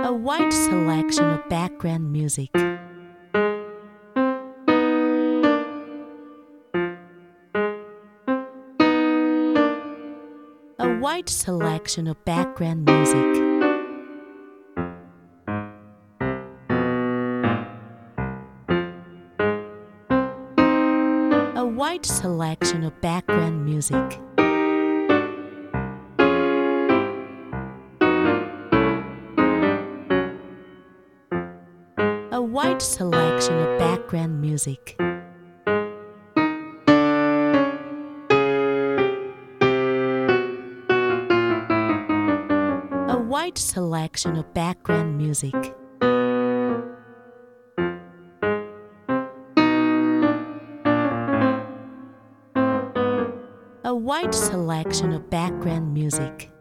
A wide selection of background music. A wide selection of background music. A wide selection of background music. A wide selection of background music. A wide selection of background music. A wide selection of background music.